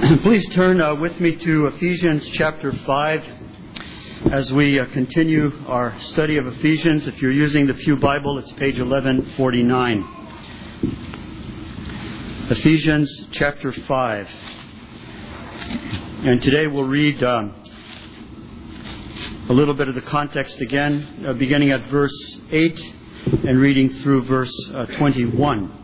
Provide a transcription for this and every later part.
Please turn with me to Ephesians chapter 5 as we continue our study of Ephesians. If you're using the Pew Bible, it's page 1149. Ephesians chapter 5. And today we'll read a little bit of the context again, beginning at verse 8 and reading through verse 21.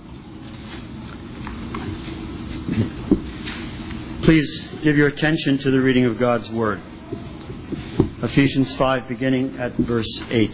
Please give your attention to the reading of God's Word. Ephesians 5, beginning at verse 8.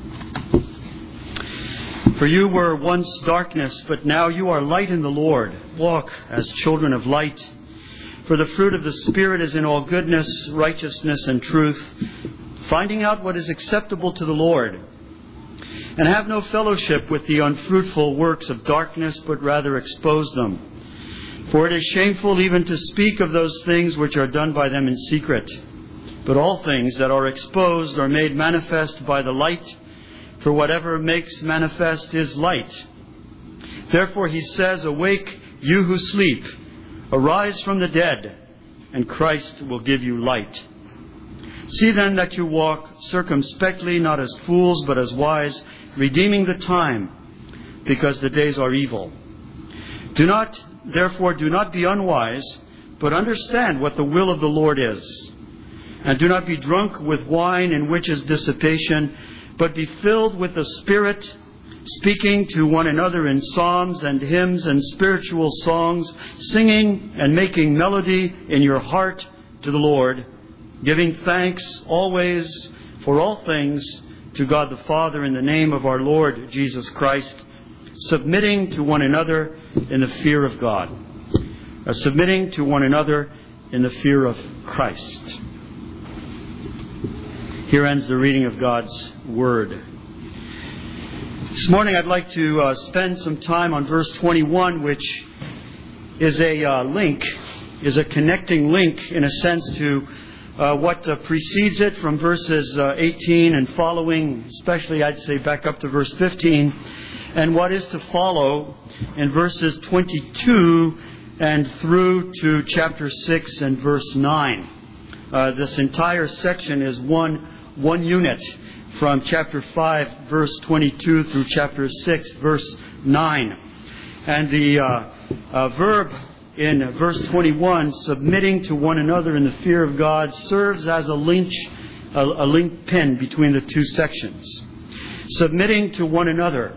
For you were once darkness, but now you are light in the Lord. Walk as children of light. For the fruit of the Spirit is in all goodness, righteousness, and truth, finding out what is acceptable to the Lord. And have no fellowship with the unfruitful works of darkness, but rather expose them. For it is shameful even to speak of those things which are done by them in secret. But all things that are exposed are made manifest by the light, for whatever makes manifest is light. Therefore he says, Awake, you who sleep, arise from the dead, and Christ will give you light. See then that you walk circumspectly, not as fools, but as wise, redeeming the time, because the days are evil. Therefore, do not be unwise, but understand what the will of the Lord is. And do not be drunk with wine, in which is dissipation, but be filled with the Spirit, speaking to one another in psalms and hymns and spiritual songs, singing and making melody in your heart to the Lord, giving thanks always for all things to God the Father in the name of our Lord Jesus Christ, submitting to one another in the fear of God. Submitting to one another in the fear of Christ. Here ends the reading of God's Word. This morning I'd like to spend some time on verse 21, which is a connecting link in a sense to what precedes it from verses 18 and following, especially I'd say back up to verse 15, and what is to follow in verses 22 and through to chapter 6 and verse 9. This entire section is one unit from chapter 5, verse 22 through chapter 6, verse 9. And the verb in verse 21, submitting to one another in the fear of God, serves as a link pin between the two sections. Submitting to one another.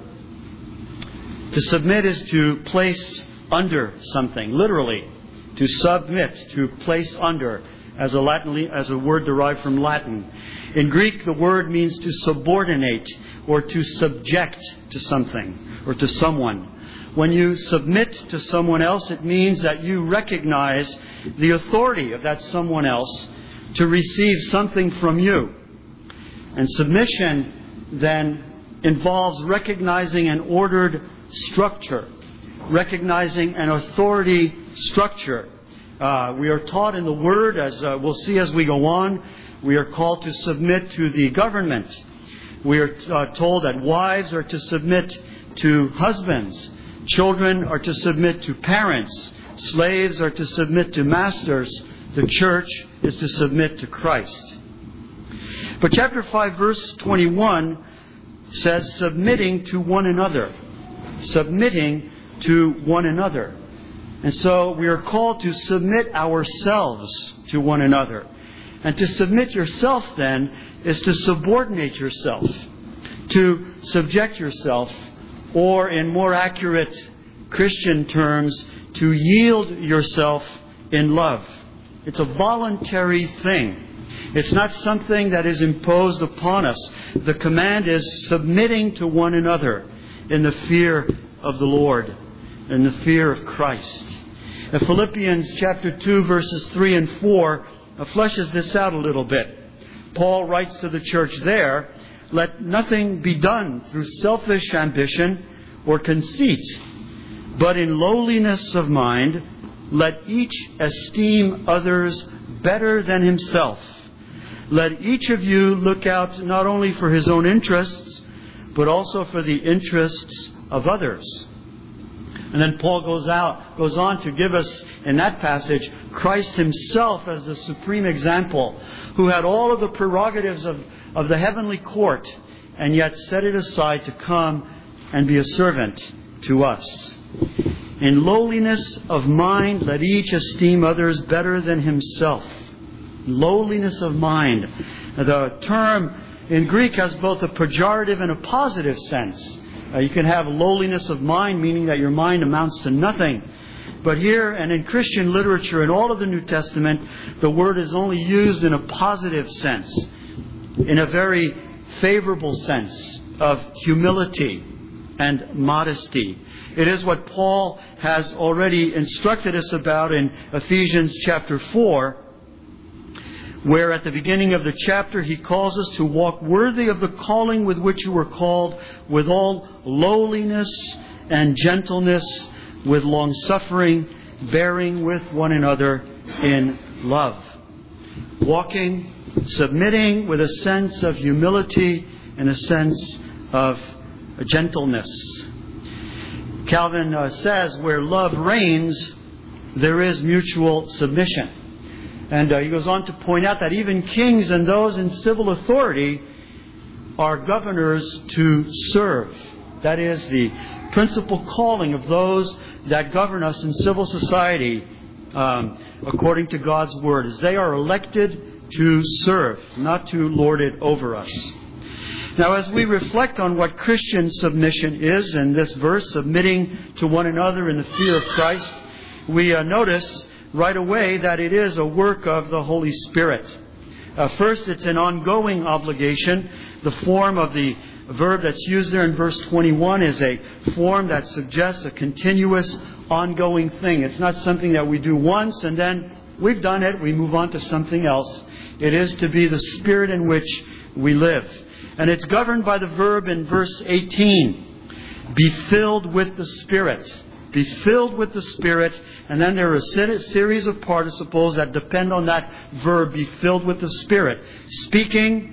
To submit is to place under something, literally. To submit, to place under, as a word derived from Latin. In Greek, the word means to subordinate or to subject to something or to someone. When you submit to someone else, it means that you recognize the authority of that someone else to receive something from you. And submission then involves recognizing an ordered structure, recognizing an authority structure. We are taught in the Word, as we'll see as we go on, we are called to submit to the government. We are told that wives are to submit to husbands. Children are to submit to parents. Slaves are to submit to masters. The church is to submit to Christ. But chapter 5, verse 21 says, submitting to one another. Submitting to one another. And so we are called to submit ourselves to one another. And to submit yourself then is to subordinate yourself, to subject yourself, or in more accurate Christian terms, to yield yourself in love. It's a voluntary thing. It's not something that is imposed upon us. The command is submitting to one another in the fear of the Lord, in the fear of Christ. Philippians chapter 2, verses 3 and 4 fleshes this out a little bit. Paul writes to the church there, let nothing be done through selfish ambition or conceit, but in lowliness of mind, let each esteem others better than himself. Let each of you look out not only for his own interests, but also for the interests of others. And then Paul goes on to give us, in that passage, Christ himself as the supreme example, who had all of the prerogatives of the heavenly court, and yet set it aside to come and be a servant to us. In lowliness of mind, let each esteem others better than himself. Lowliness of mind. The term in Greek has both a pejorative and a positive sense. You can have lowliness of mind, meaning that your mind amounts to nothing. But here, and in Christian literature, in all of the New Testament, the word is only used in a positive sense, in a very favorable sense of humility and modesty. It is what Paul has already instructed us about in Ephesians chapter 4, where at the beginning of the chapter he calls us to walk worthy of the calling with which you were called, with all lowliness and gentleness, with long-suffering, bearing with one another in love. Walking, submitting with a sense of humility and a sense of gentleness. Calvin says, where love reigns, there is mutual submission. And he goes on to point out that even kings and those in civil authority are governors to serve. That is the principal calling of those that govern us in civil society, according to God's Word, is they are elected to serve, not to lord it over us. Now, as we reflect on what Christian submission is in this verse, submitting to one another in the fear of Christ, we notice right away that it is a work of the Holy Spirit. First, it's an ongoing obligation. The form of the verb that's used there in verse 21 is a form that suggests a continuous, ongoing thing. It's not something that we do once and then we've done it, we move on to something else. It is to be the spirit in which we live. And it's governed by the verb in verse 18. Be filled with the Spirit. Be filled with the Spirit. And then there are a series of participles that depend on that verb, be filled with the Spirit. Speaking,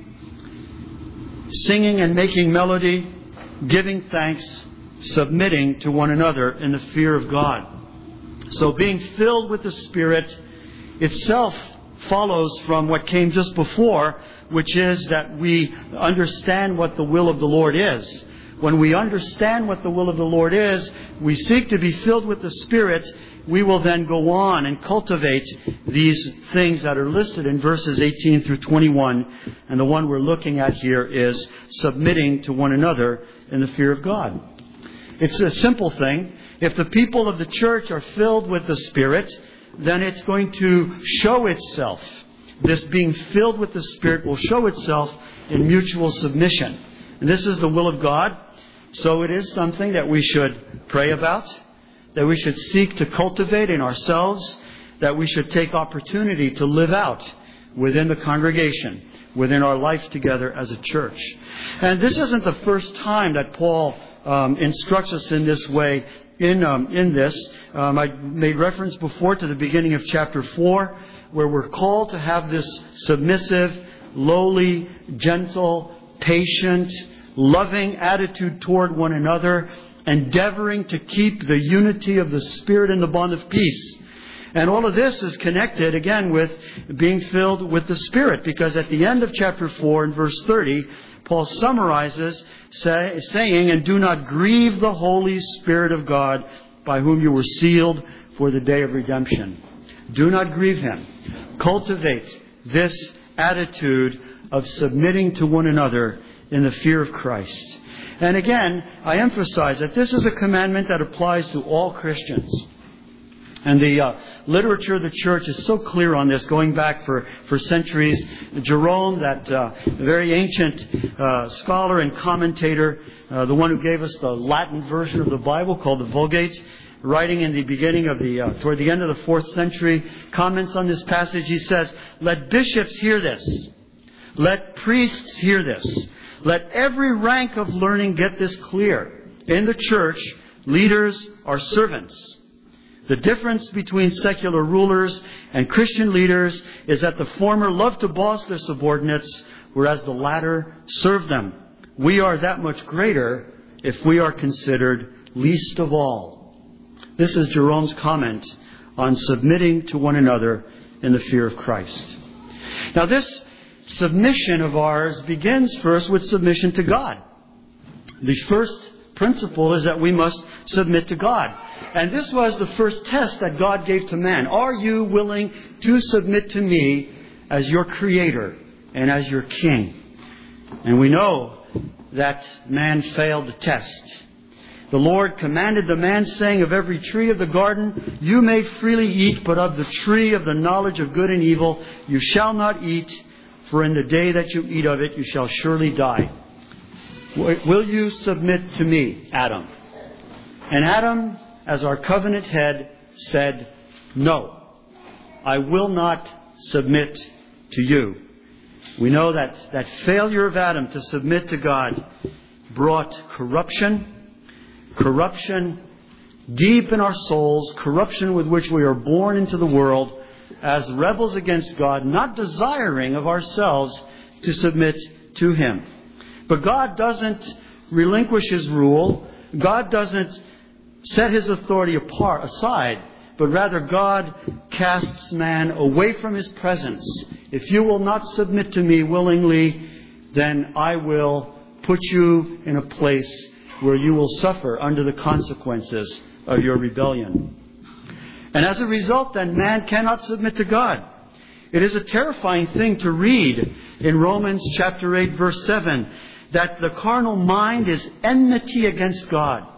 singing and making melody, giving thanks, submitting to one another in the fear of God. So being filled with the Spirit itself follows from what came just before, which is that we understand what the will of the Lord is. When we understand what the will of the Lord is, we seek to be filled with the Spirit. We will then go on and cultivate these things that are listed in verses 18 through 21. And the one we're looking at here is submitting to one another in the fear of God. It's a simple thing. If the people of the church are filled with the Spirit, then it's going to show itself. This being filled with the Spirit will show itself in mutual submission. And this is the will of God. So it is something that we should pray about, that we should seek to cultivate in ourselves, that we should take opportunity to live out within the congregation, within our life together as a church. And this isn't the first time that Paul instructs us in this way in this. I made reference before to the beginning of chapter 4, where we're called to have this submissive, lowly, gentle, patient, loving attitude toward one another, endeavoring to keep the unity of the Spirit in the bond of peace. And all of this is connected, again, with being filled with the Spirit, because at the end of chapter 4 in verse 30, Paul summarizes saying, and do not grieve the Holy Spirit of God, by whom you were sealed for the day of redemption. Do not grieve Him. Cultivate this attitude of submitting to one another in the fear of Christ. And again, I emphasize that this is a commandment that applies to all Christians. And the literature of the church is so clear on this, going back for centuries. Jerome, that very ancient scholar and commentator, the one who gave us the Latin version of the Bible called the Vulgate, writing in the beginning of toward the end of the 4th century, comments on this passage. He says, let bishops hear this. Let priests hear this. Let every rank of learning get this clear. In the church, leaders are servants. The difference between secular rulers and Christian leaders is that the former love to boss their subordinates, whereas the latter serve them. We are that much greater if we are considered least of all. This is Jerome's comment on submitting to one another in the fear of Christ. Now, this submission of ours begins first with submission to God. The first principle is that we must submit to God. And this was the first test that God gave to man. Are you willing to submit to me as your Creator and as your King? And we know that man failed the test. The Lord commanded the man, saying, of every tree of the garden you may freely eat, but of the tree of the knowledge of good and evil you shall not eat, for in the day that you eat of it you shall surely die. Will you submit to me, Adam? And Adam, as our covenant head, said, no, I will not submit to you. We know that failure of Adam to submit to God brought corruption deep in our souls, corruption with which we are born into the world as rebels against God, not desiring of ourselves to submit to Him. But God doesn't relinquish His rule. God doesn't set His authority aside, but rather God casts man away from His presence. If you will not submit to me willingly, then I will put you in a place where you will suffer under the consequences of your rebellion. And as a result, then, man cannot submit to God. It is a terrifying thing to read in Romans chapter 8, verse 7, that the carnal mind is enmity against God,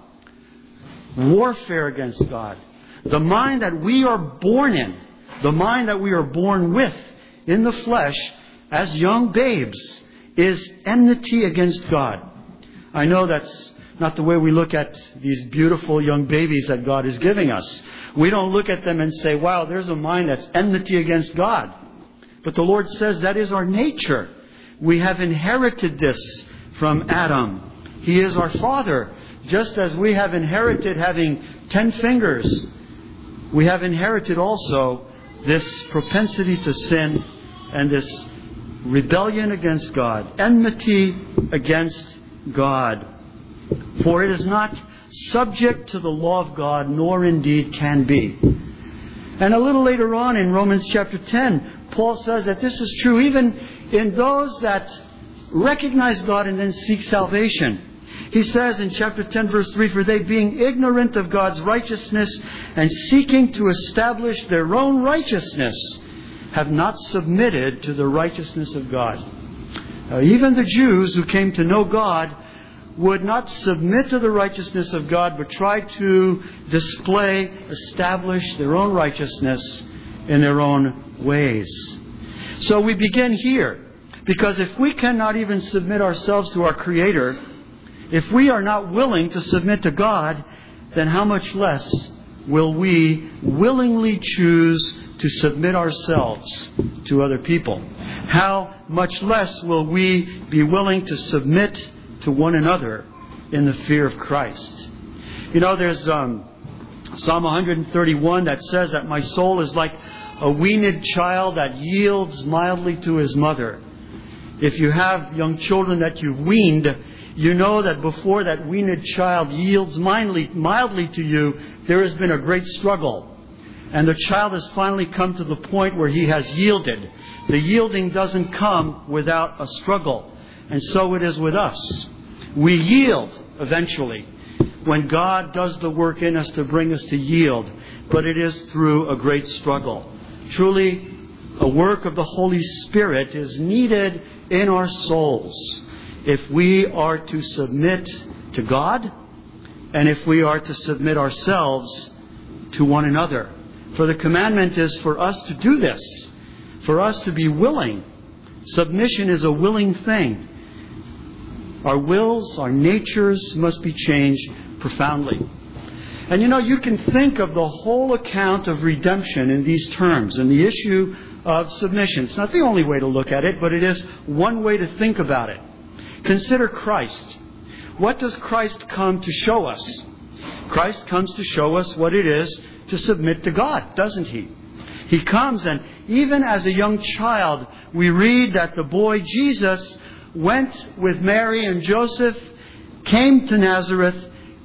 warfare against God. The mind that we are born in, the mind that we are born with in the flesh as young babes, is enmity against God. I know that's not the way we look at these beautiful young babies that God is giving us. We don't look at them and say, wow, there's a mind that's enmity against God. But the Lord says that is our nature. We have inherited this from Adam. He is our father. Just as we have inherited having 10 fingers, we have inherited also this propensity to sin and this rebellion against God, enmity against God. For it is not subject to the law of God, nor indeed can be. And a little later on in Romans chapter 10, Paul says that this is true even in those that recognize God and then seek salvation. He says in chapter 10, verse 3, for they being ignorant of God's righteousness and seeking to establish their own righteousness, have not submitted to the righteousness of God. Even the Jews who came to know God would not submit to the righteousness of God, but try to establish their own righteousness in their own ways. So we begin here, because if we cannot even submit ourselves to our Creator, if we are not willing to submit to God, then how much less will we willingly choose to submit ourselves to other people? How much less will we be willing to submit to one another in the fear of Christ? You know, there's Psalm 131 that says that my soul is like a weaned child that yields mildly to his mother. If you have young children that you've weaned, you know that before that weaned child yields mildly to you, there has been a great struggle. And the child has finally come to the point where he has yielded. The yielding doesn't come without a struggle. And so it is with us. We yield eventually when God does the work in us to bring us to yield. But it is through a great struggle. Truly, a work of the Holy Spirit is needed in our souls if we are to submit to God and if we are to submit ourselves to one another. For the commandment is for us to do this, for us to be willing. Submission is a willing thing. Our wills, our natures must be changed profoundly. And you know, you can think of the whole account of redemption in these terms, in the issue of submission. It's not the only way to look at it, but it is one way to think about it. Consider Christ. What does Christ come to show us? Christ comes to show us what it is to submit to God, doesn't He? He comes, and even as a young child, we read that the boy Jesus went with Mary and Joseph, came to Nazareth,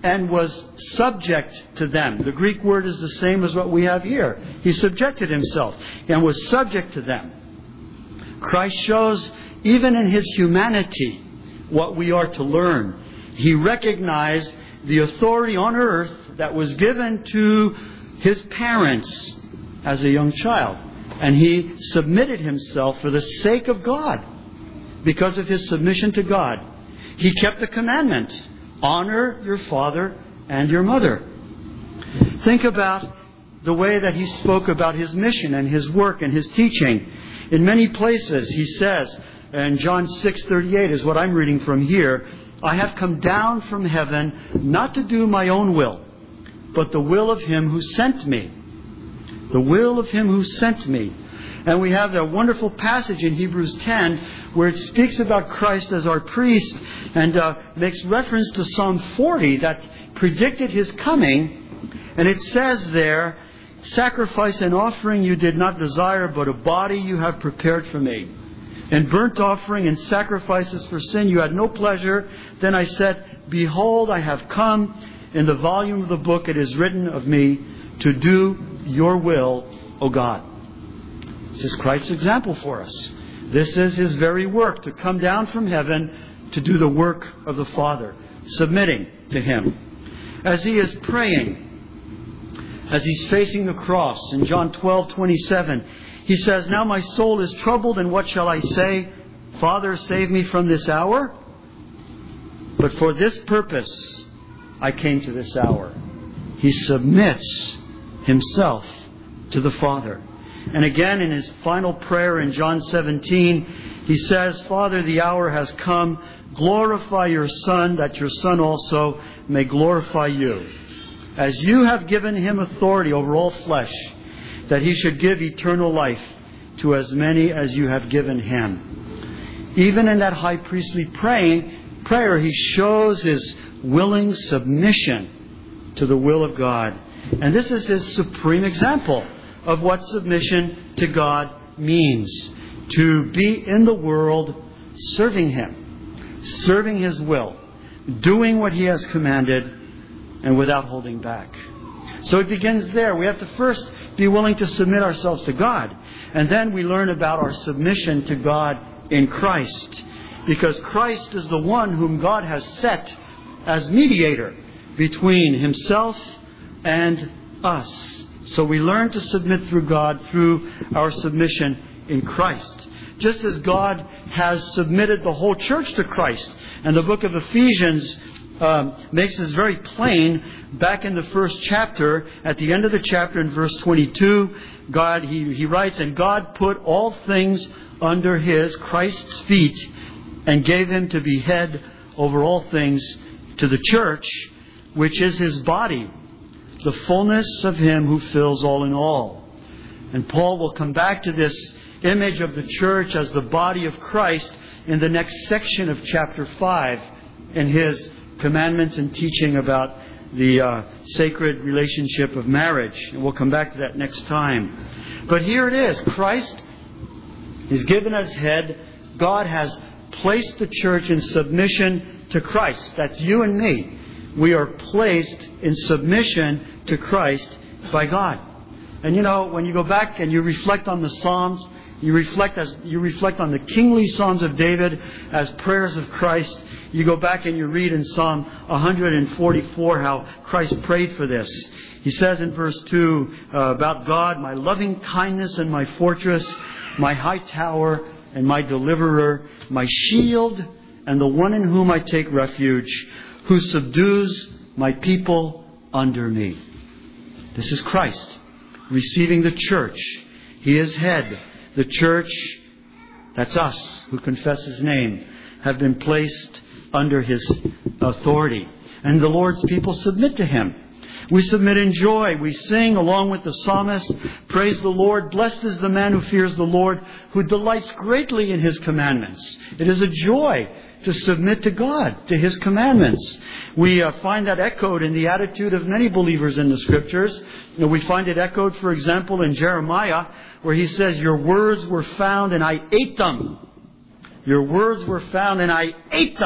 and was subject to them. The Greek word is the same as what we have here. He subjected himself and was subject to them. Christ shows, even in his humanity, what we are to learn. He recognized the authority on earth that was given to his parents as a young child. And he submitted himself for the sake of God, because of his submission to God. He kept the commandment. Honor your father and your mother. Think about the way that he spoke about his mission and his work and his teaching. In many places he says, and John 6:38 is what I'm reading from here, I have come down from heaven not to do my own will, but the will of him who sent me. The will of him who sent me. And we have that wonderful passage in Hebrews 10 where it speaks about Christ as our priest and makes reference to Psalm 40 that predicted his coming. And it says there, sacrifice and offering you did not desire, but a body you have prepared for me. And burnt offering and sacrifices for sin you had no pleasure. Then I said, behold, I have come. In the volume of the book it is written of me to do your will, O God. This is Christ's example for us. This is his very work, to come down from heaven to do the work of the Father, submitting to him. As he is praying, as he's facing the cross, in John 12:27, he says, now my soul is troubled, and what shall I say? Father, save me from this hour. But for this purpose I came to this hour. He submits himself to the Father. And again, in his final prayer in John 17, he says, Father, the hour has come. Glorify your Son, that your Son also may glorify you. As you have given him authority over all flesh, that he should give eternal life to as many as you have given him. Even in that high priestly prayer, he shows his willing submission to the will of God. And this is his supreme example of what submission to God means. To be in the world serving him, serving his will, doing what he has commanded, and without holding back. So it begins there. We have to first be willing to submit ourselves to God. And then we learn about our submission to God in Christ. Because Christ is the one whom God has set as mediator between himself and us. So we learn to submit through God through our submission in Christ. Just as God has submitted the whole church to Christ. And the book of Ephesians makes this very plain. Back in the first chapter, at the end of the chapter in verse 22, God, he writes, and God put all things under his, Christ's feet, and gave him to be head over all things to the church, which is his body, the fullness of him who fills all in all. And Paul will come back to this image of the church as the body of Christ in the next section of chapter 5 in his commandments and teaching about the sacred relationship of marriage. And we'll come back to that next time. But here it is. Christ is given as head. God has placed the church in submission to Christ. That's you and me. We are placed in submission to Christ by God. And when you go back and you reflect on the Psalms, you reflect on the kingly Psalms of David as prayers of Christ. You go back and you read in Psalm 144 how Christ prayed for this. He says in verse 2 about God, my loving kindness and my fortress, my high tower and my deliverer, my shield and the one in whom I take refuge, who subdues my people under me. This is Christ receiving the church. He is head. The church, that's us who confess his name, have been placed under his authority. And the Lord's people submit to him. We submit in joy. We sing along with the psalmist, praise the Lord. Blessed is the man who fears the Lord, who delights greatly in his commandments. It is a joy to submit to God, to his commandments. We find that echoed in the attitude of many believers in the Scriptures. We find it echoed, for example, in Jeremiah, where he says, your words were found and I ate them. Your words were found and I ate them.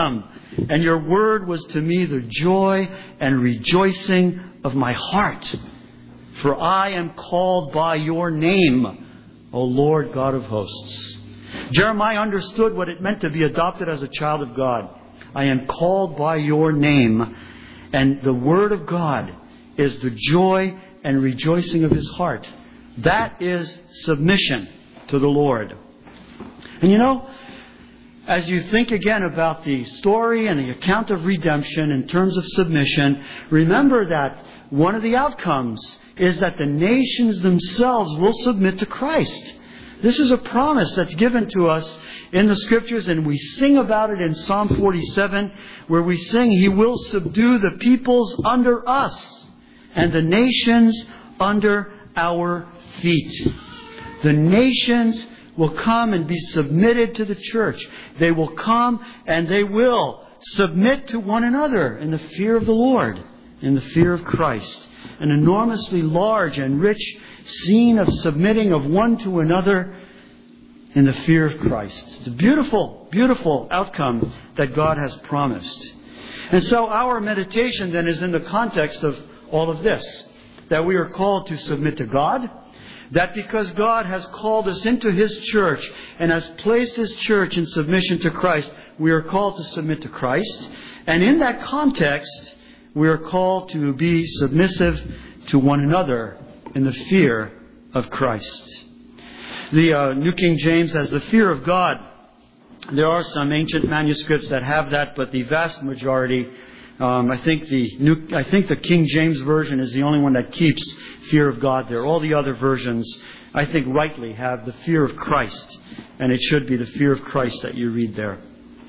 and your word was to me the joy and rejoicing of my heart. For I am called by your name, O Lord God of hosts. Jeremiah understood what it meant to be adopted as a child of God. I am called by your name. And the word of God is the joy and rejoicing of his heart. That is submission to the Lord. And you know, as you think again about the story and the account of redemption in terms of submission, remember that one of the outcomes is that the nations themselves will submit to Christ. This is a promise that's given to us in the Scriptures, and we sing about it in Psalm 47, where we sing, He will subdue the peoples under us and the nations under our feet. The nations will come and be submitted to the church. They will come and they will submit to one another in the fear of the Lord, in the fear of Christ. An enormously large and rich scene of submitting of one to another in the fear of Christ. It's a beautiful, beautiful outcome that God has promised. And so our meditation then is in the context of all of this, that we are called to submit to God, that because God has called us into His church and has placed His church in submission to Christ, we are called to submit to Christ. And in that context, we are called to be submissive to one another in the fear of Christ. The New King James has the fear of God. There are some ancient manuscripts that have that, but the vast majority, I think the King James Version is the only one that keeps fear of God there. All the other versions, I think rightly, have the fear of Christ, and it should be the fear of Christ that you read there.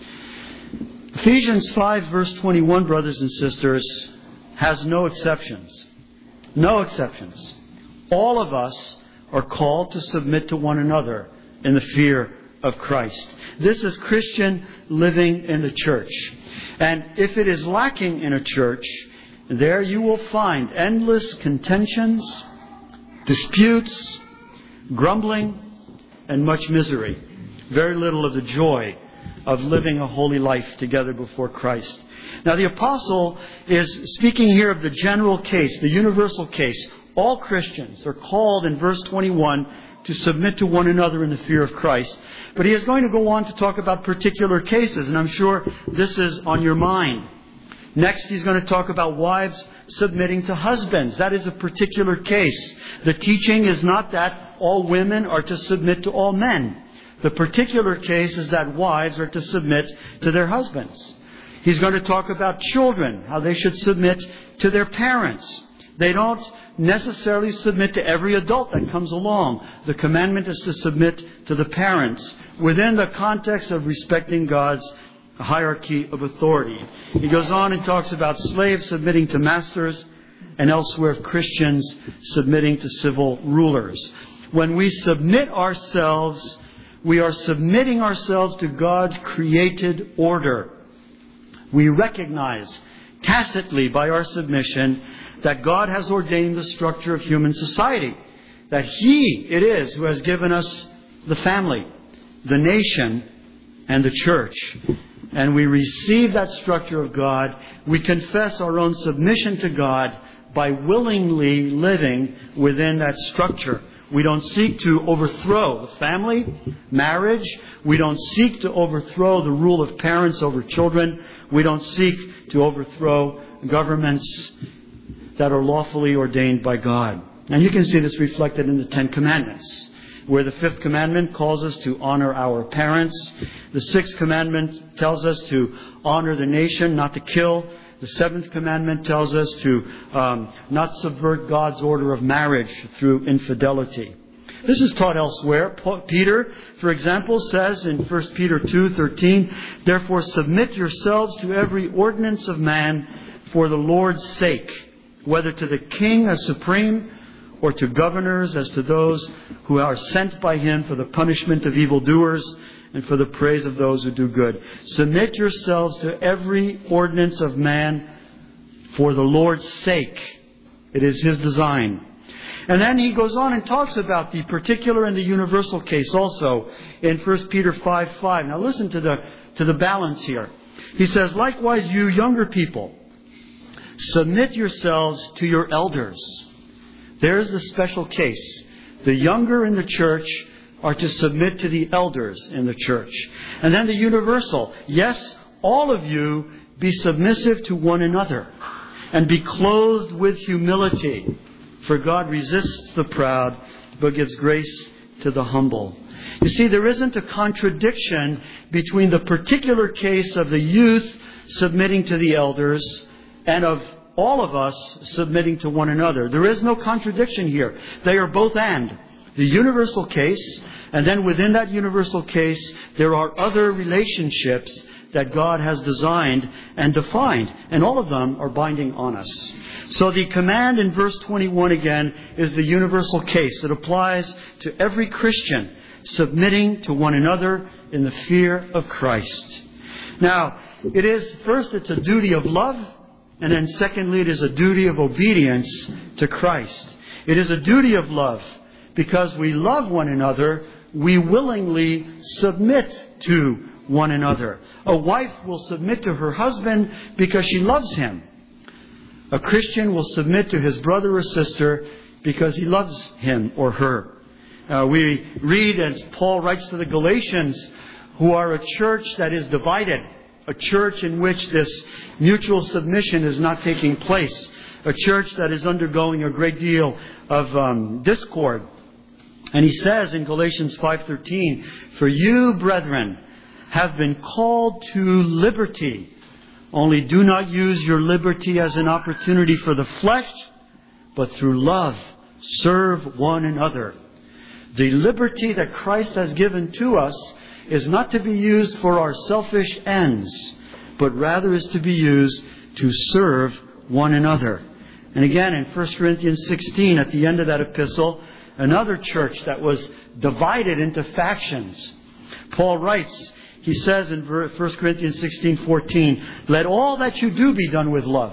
Ephesians 5 verse 21, brothers and sisters, has no exceptions. No exceptions. All of us are called to submit to one another in the fear of Christ. This is Christian living in the church. And if it is lacking in a church, there you will find endless contentions, disputes, grumbling, and much misery. Very little of the joy of living a holy life together before Christ. Now the apostle is speaking here of the general case, the universal case. All Christians are called in verse 21 to submit to one another in the fear of Christ. But he is going to go on to talk about particular cases, and I'm sure this is on your mind. Next, he's going to talk about wives submitting to husbands. That is a particular case. The teaching is not that all women are to submit to all men. The particular case is that wives are to submit to their husbands. He's going to talk about children, how they should submit to their parents. They don't necessarily submit to every adult that comes along. The commandment is to submit to the parents within the context of respecting God's hierarchy of authority. He goes on and talks about slaves submitting to masters, and elsewhere Christians submitting to civil rulers. When we submit ourselves, we are submitting ourselves to God's created order. We recognize tacitly by our submission that God has ordained the structure of human society. That He it is who has given us the family, the nation, and the church. And we receive that structure of God. We confess our own submission to God by willingly living within that structure. We don't seek to overthrow the family, marriage. We don't seek to overthrow the rule of parents over children. We don't seek to overthrow governments that are lawfully ordained by God. And you can see this reflected in the Ten Commandments, where the fifth commandment calls us to honor our parents. The sixth commandment tells us to honor the nation, not to kill. The seventh commandment tells us to not subvert God's order of marriage through infidelity. This is taught elsewhere. Peter, for example, says in 1 Peter 2:13, "Therefore submit yourselves to every ordinance of man for the Lord's sake, whether to the king as supreme, or to governors as to those who are sent by him for the punishment of evildoers and for the praise of those who do good." Submit yourselves to every ordinance of man for the Lord's sake. It is His design. And then he goes on and talks about the particular and the universal case also in 1 Peter 5:5. Now listen to the balance here. He says, likewise, you younger people, submit yourselves to your elders. There's the special case. The younger in the church are to submit to the elders in the church. And then the universal. Yes, all of you be submissive to one another and be clothed with humility. For God resists the proud, but gives grace to the humble. You see, there isn't a contradiction between the particular case of the youth submitting to the elders and of all of us submitting to one another. There is no contradiction here. They are both and. The universal case, and then within that universal case, there are other relationships that God has designed and defined. And all of them are binding on us. So the command in verse 21 again is the universal case. It applies to every Christian submitting to one another in the fear of Christ. Now, it's a duty of love, and then secondly, it is a duty of obedience to Christ. It is a duty of love because we love one another. We willingly submit to one another. A wife will submit to her husband because she loves him. A Christian will submit to his brother or sister because he loves him or her. We read, as Paul writes to the Galatians, who are a church that is divided, a church in which this mutual submission is not taking place, a church that is undergoing a great deal of discord. And he says in Galatians 5:13, "For you, brethren, have been called to liberty. Only do not use your liberty as an opportunity for the flesh, but through love serve one another." The liberty that Christ has given to us is not to be used for our selfish ends, but rather is to be used to serve one another. And again, in 1 Corinthians 16, at the end of that epistle, another church that was divided into factions. Paul writes, he says in 1 Corinthians 16:14, "Let all that you do be done with love."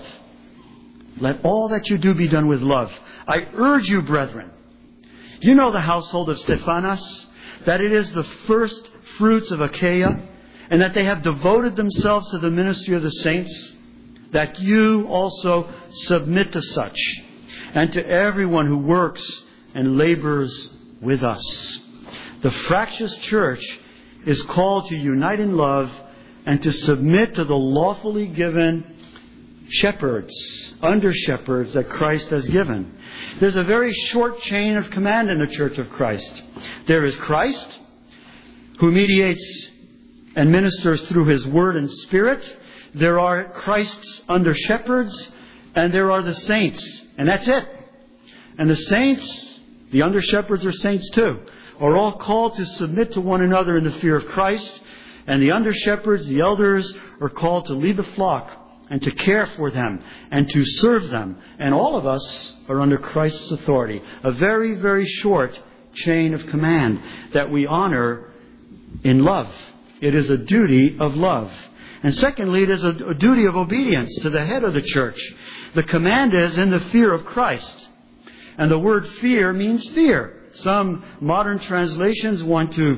Let all that you do be done with love. "I urge you, brethren." You know the household of Stephanas, that it is the first fruits of Achaia, and that they have devoted themselves to the ministry of the saints, that you also submit to such, and to everyone who works and labors with us. The fractious church is called to unite in love and to submit to the lawfully given shepherds, under shepherds that Christ has given. There's a very short chain of command in the Church of Christ. There is Christ, who mediates and ministers through His Word and Spirit. There are Christ's under shepherds, and there are the saints. And that's it. And the saints, the under shepherds are saints too, are all called to submit to one another in the fear of Christ. And the under shepherds, the elders, are called to lead the flock and to care for them and to serve them. And all of us are under Christ's authority. A very, very short chain of command that we honor in love. It is a duty of love. And secondly, it is a duty of obedience to the head of the church. The command is in the fear of Christ. And the word fear means fear. Some modern translations want to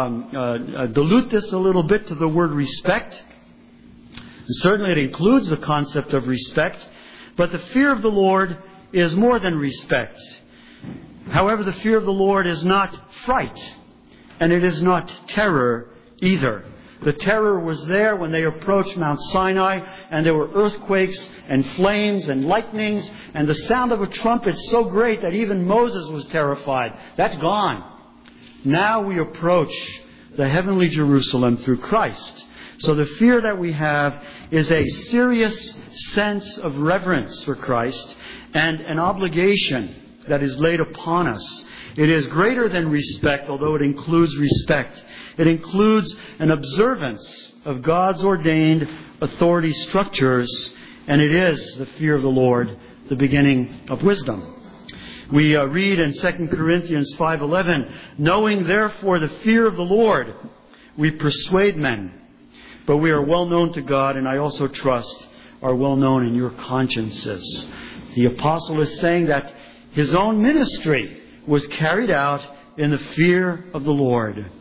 dilute this a little bit to the word respect. And certainly it includes the concept of respect. But the fear of the Lord is more than respect. However, the fear of the Lord is not fright. And it is not terror either. The terror was there when they approached Mount Sinai, and there were earthquakes and flames and lightnings, and the sound of a trumpet so great that even Moses was terrified. That's gone. Now we approach the heavenly Jerusalem through Christ. So the fear that we have is a serious sense of reverence for Christ and an obligation that is laid upon us. It is greater than respect, although it includes respect. It includes an observance of God's ordained authority structures, and it is the fear of the Lord, the beginning of wisdom. We read in 2 Corinthians 5:11, "Knowing therefore the fear of the Lord, we persuade men, but we are well known to God, and I also trust are well known in your consciences." The apostle is saying that his own ministry was carried out in the fear of the Lord.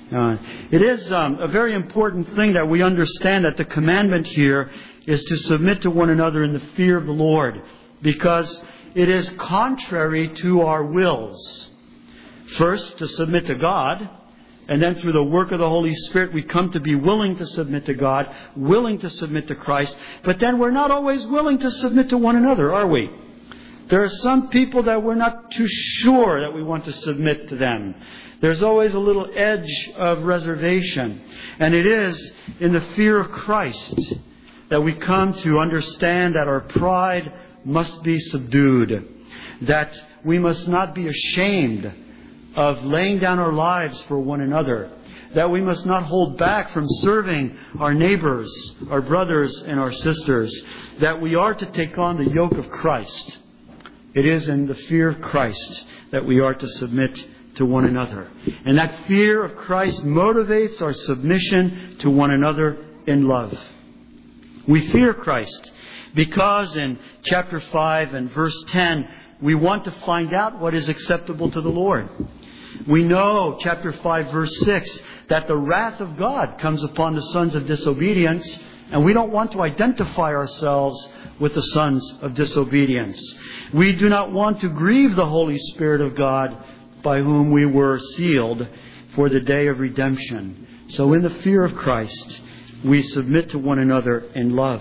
It is a very important thing that we understand that the commandment here is to submit to one another in the fear of the Lord, because it is contrary to our wills. First, to submit to God, and then through the work of the Holy Spirit, we come to be willing to submit to God, willing to submit to Christ. But then we're not always willing to submit to one another, are we? There are some people that we're not too sure that we want to submit to them. There's always a little edge of reservation. And it is in the fear of Christ that we come to understand that our pride must be subdued, that we must not be ashamed of laying down our lives for one another, that we must not hold back from serving our neighbors, our brothers and our sisters, that we are to take on the yoke of Christ. It is in the fear of Christ that we are to submit to one another. And that fear of Christ motivates our submission to one another in love. We fear Christ because in chapter 5 and verse 10, we want to find out what is acceptable to the Lord. We know, chapter 5, verse 6, that the wrath of God comes upon the sons of disobedience, and we don't want to identify ourselves with the sons of disobedience. We do not want to grieve the Holy Spirit of God, by whom we were sealed for the day of redemption. So in the fear of Christ, we submit to one another in love.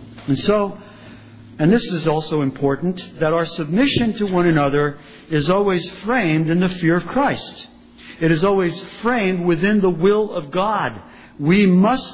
And this is also important, that our submission to one another is always framed in the fear of Christ. It is always framed within the will of God. We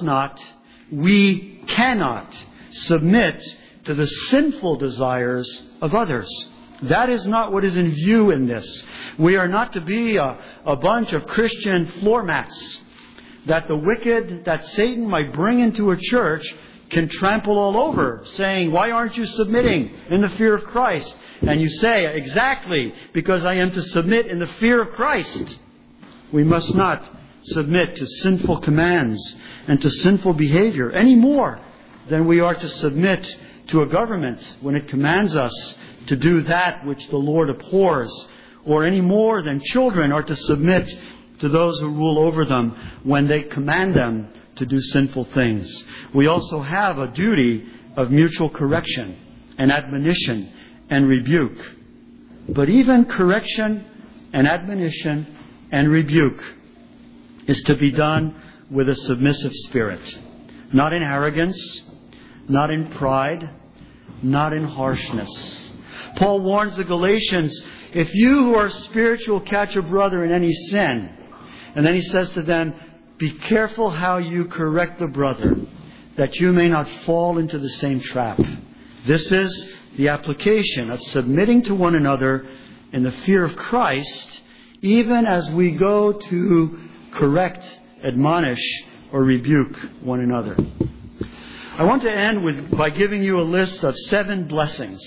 cannot submit to the sinful desires of others. That is not what is in view in this. We are not to be a bunch of Christian floor mats that the wicked, that Satan might bring into a church, can trample all over, saying, "Why aren't you submitting in the fear of Christ?" And you say, "Exactly, because I am to submit in the fear of Christ." We must not submit to sinful commands and to sinful behavior any more than we are to submit to a government when it commands us to do that which the Lord abhors, or any more than children are to submit to those who rule over them when they command them to do sinful things. We also have a duty of mutual correction and admonition and rebuke. But even correction and admonition and rebuke is to be done with a submissive spirit. Not in arrogance, not in pride, not in harshness. Paul warns the Galatians, if you who are spiritual catch a brother in any sin, and then he says to them, be careful how you correct the brother, that you may not fall into the same trap. This is the application of submitting to one another in the fear of Christ, even as we go to correct, admonish, or rebuke one another. I want to end by giving you a list of 7 blessings.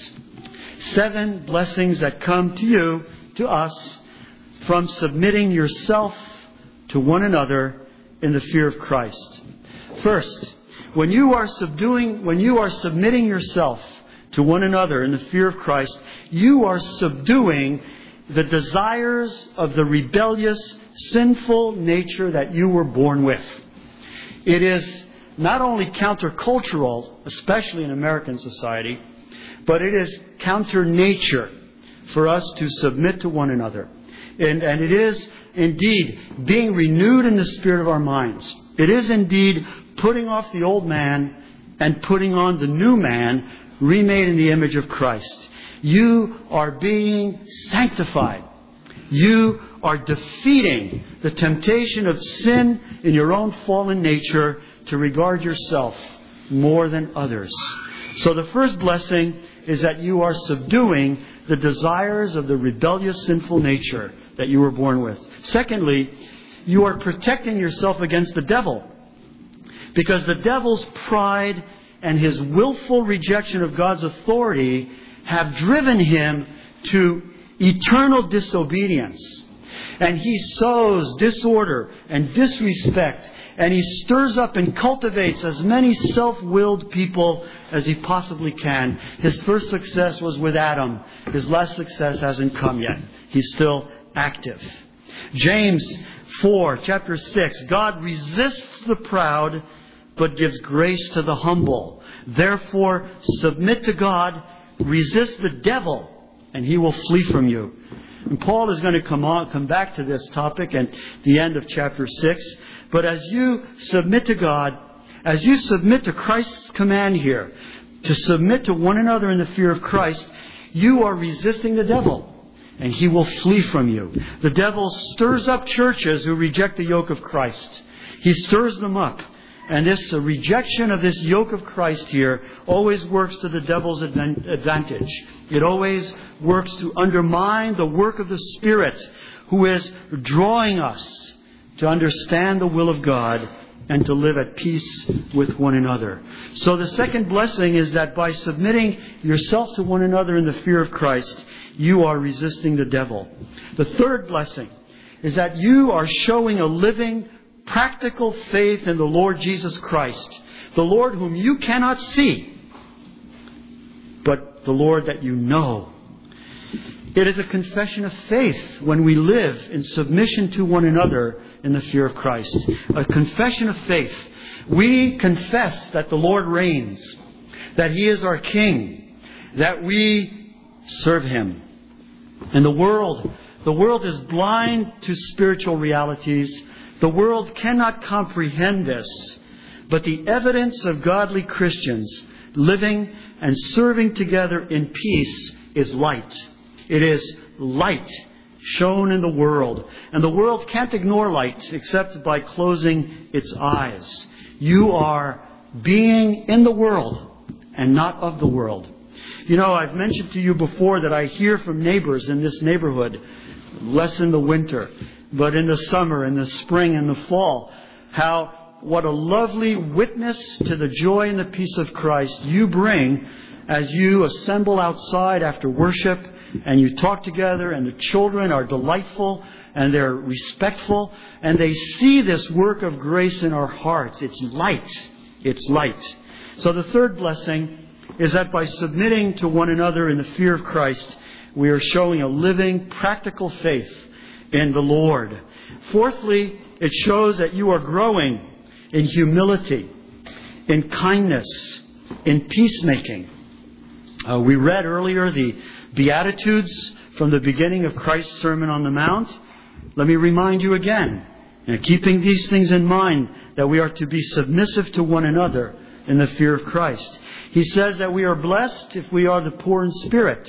7 blessings that come to you, to us, from submitting yourself to one another in the fear of Christ. First, when you are submitting yourself to one another in the fear of Christ, you are subduing the desires of the rebellious, sinful nature that you were born with. It is not only countercultural, especially in American society, but it is counter nature for us to submit to one another. And it is indeed being renewed in the spirit of our minds. It is indeed putting off the old man and putting on the new man, remade in the image of Christ. You are being sanctified. You are defeating the temptation of sin in your own fallen nature to regard yourself more than others. So the first blessing is that you are subduing the desires of the rebellious, sinful nature that you were born with. Secondly, you are protecting yourself against the devil, because the devil's pride and his willful rejection of God's authority have driven him to eternal disobedience. And he sows disorder and disrespect, and he stirs up and cultivates as many self-willed people as he possibly can. His first success was with Adam. His last success hasn't come yet. He's still active. James 4, chapter 6, God resists the proud, but gives grace to the humble. Therefore, submit to God, resist the devil, and he will flee from you. And Paul is going to come back to this topic at the end of chapter 6. But as you submit to God, as you submit to Christ's command here, to submit to one another in the fear of Christ, you are resisting the devil, and he will flee from you. The devil stirs up churches who reject the yoke of Christ. He stirs them up. And this rejection of this yoke of Christ here always works to the devil's advantage. It always works to undermine the work of the Spirit, who is drawing us to understand the will of God and to live at peace with one another. So the second blessing is that by submitting yourself to one another in the fear of Christ, you are resisting the devil. The third blessing is that you are showing a living, practical faith in the Lord Jesus Christ, the Lord whom you cannot see, but the Lord that you know. It is a confession of faith when we live in submission to one another in the fear of Christ. A confession of faith. We confess that the Lord reigns, that He is our King, that we serve Him. And the world is blind to spiritual realities. The world cannot comprehend this, but the evidence of godly Christians living and serving together in peace is light. It is light shown in the world. And the world can't ignore light except by closing its eyes. You are being in the world and not of the world. You know, I've mentioned to you before that I hear from neighbors in this neighborhood, less in the winter, but in the summer, in the spring, and the fall, what a lovely witness to the joy and the peace of Christ you bring as you assemble outside after worship and you talk together, and the children are delightful and they're respectful and they see this work of grace in our hearts. It's light. It's light. So the third blessing is that by submitting to one another in the fear of Christ, we are showing a living, practical faith in the Lord. Fourthly, it shows that you are growing in humility, in kindness, in peacemaking. We read earlier the Beatitudes from the beginning of Christ's Sermon on the Mount. Let me remind you again, keeping these things in mind, that we are to be submissive to one another in the fear of Christ. He says that we are blessed if we are the poor in spirit.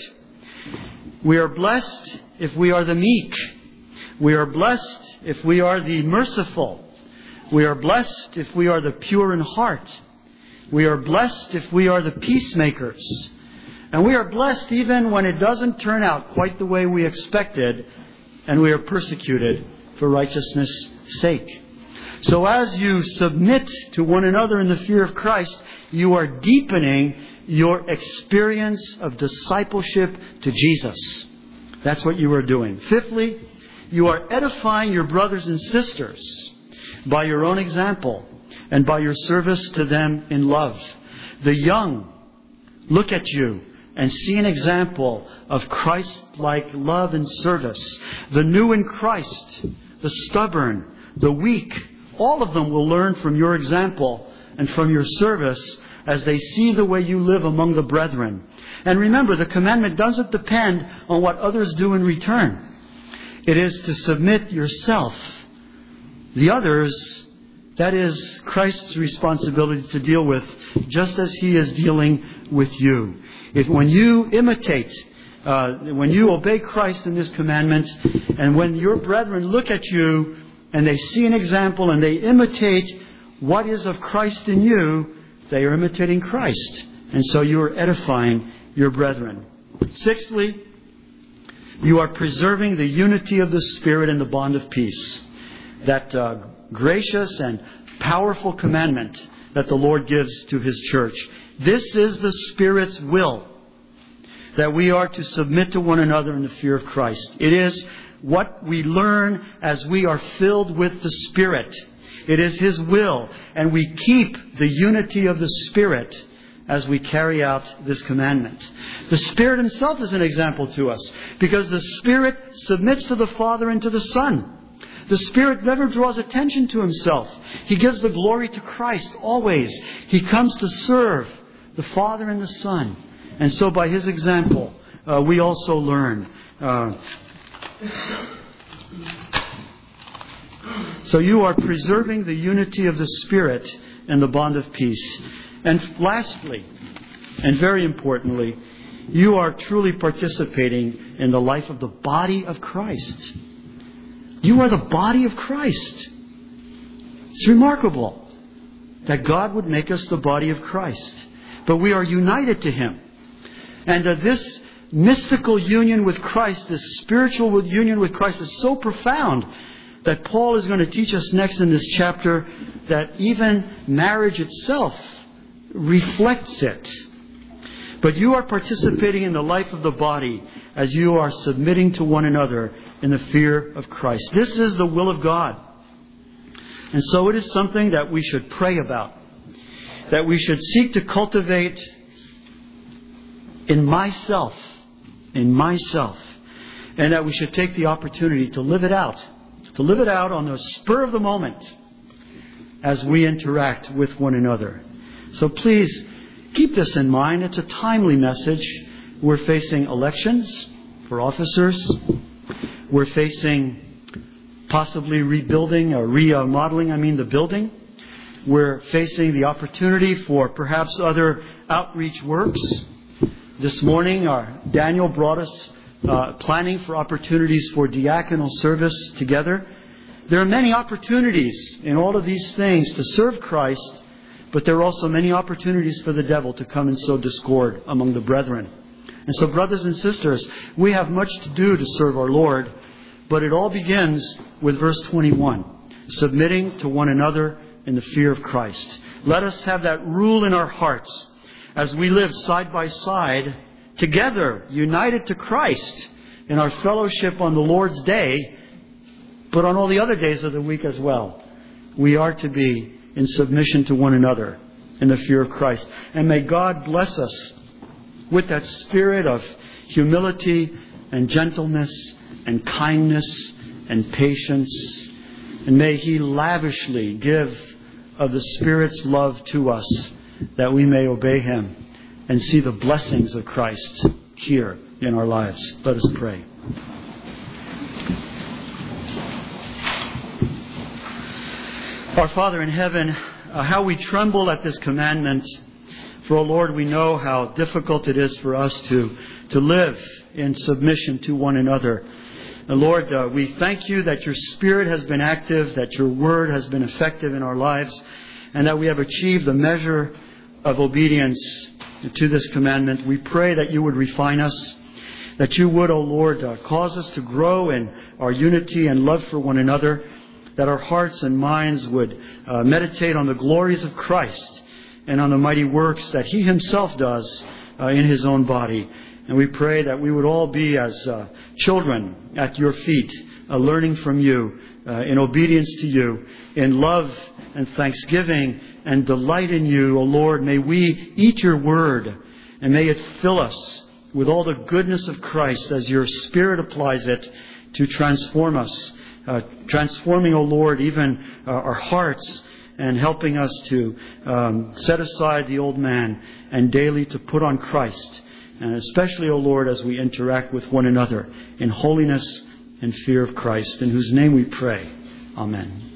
We are blessed if we are the meek. We are blessed if we are the merciful. We are blessed if we are the pure in heart. We are blessed if we are the peacemakers. And we are blessed even when it doesn't turn out quite the way we expected and we are persecuted for righteousness' sake. So as you submit to one another in the fear of Christ, you are deepening your experience of discipleship to Jesus. That's what you are doing. Fifthly, you are edifying your brothers and sisters by your own example and by your service to them in love. The young look at you and see an example of Christ-like love and service. The new in Christ, the stubborn, the weak, all of them will learn from your example and from your service as they see the way you live among the brethren. And remember, the commandment doesn't depend on what others do in return. It is to submit yourself. The others, that is Christ's responsibility to deal with, just as He is dealing with you. When you imitate, when you obey Christ in this commandment, and when your brethren look at you and they see an example and they imitate what is of Christ in you, they are imitating Christ. And so you are edifying your brethren. Sixthly, you are preserving the unity of the Spirit and the bond of peace. That gracious and powerful commandment that the Lord gives to His church. This is the Spirit's will, that we are to submit to one another in the fear of Christ. It is what we learn as we are filled with the Spirit. It is His will, and we keep the unity of the Spirit as we carry out this commandment. The Spirit Himself is an example to us, because the Spirit submits to the Father and to the Son. The Spirit never draws attention to Himself. He gives the glory to Christ always. He comes to serve the Father and the Son. And so by His example, we also learn. So you are preserving the unity of the Spirit and the bond of peace. And lastly, and very importantly, you are truly participating in the life of the body of Christ. You are the body of Christ. It's remarkable that God would make us the body of Christ. But we are united to Him. And this mystical union with Christ, this spiritual union with Christ is so profound that Paul is going to teach us next in this chapter that even marriage itself reflects it. But you are participating in the life of the body as you are submitting to one another in the fear of Christ. This is the will of God. And so it is something that we should pray about, that we should seek to cultivate in myself, and that we should take the opportunity to live it out on the spur of the moment as we interact with one another. So please keep this in mind. It's a timely message. We're facing elections for officers. We're facing possibly remodeling the building. We're facing the opportunity for perhaps other outreach works. This morning, Daniel brought us planning for opportunities for diaconal service together. There are many opportunities in all of these things to serve Christ, but there are also many opportunities for the devil to come and sow discord among the brethren. And so, brothers and sisters, we have much to do to serve our Lord, but it all begins with verse 21, submitting to one another in the fear of Christ. Let us have that rule in our hearts as we live side by side, together, united to Christ in our fellowship on the Lord's Day, but on all the other days of the week as well. We are to be in submission to one another in the fear of Christ. And may God bless us with that spirit of humility and gentleness and kindness and patience. And may He lavishly give of the Spirit's love to us, that we may obey Him and see the blessings of Christ here in our lives. Let us pray. Our Father in heaven, how we tremble at this commandment. For, O Lord, we know how difficult it is for us to live in submission to one another. And Lord, we thank You that Your Spirit has been active, that Your Word has been effective in our lives, and that we have achieved the measure of obedience to this commandment. We pray that You would refine us, that You would, O Lord, cause us to grow in our unity and love for one another, that our hearts and minds would meditate on the glories of Christ and on the mighty works that He Himself does in His own body. And we pray that we would all be as children at Your feet, learning from You, in obedience to You, in love and thanksgiving and delight in You. O Lord, may we eat Your Word, and may it fill us with all the goodness of Christ as Your Spirit applies it to transform us. Transforming, O Lord, even our hearts, and helping us to set aside the old man and daily to put on Christ. And especially, O Lord, as we interact with one another in holiness and fear of Christ, in whose name we pray. Amen.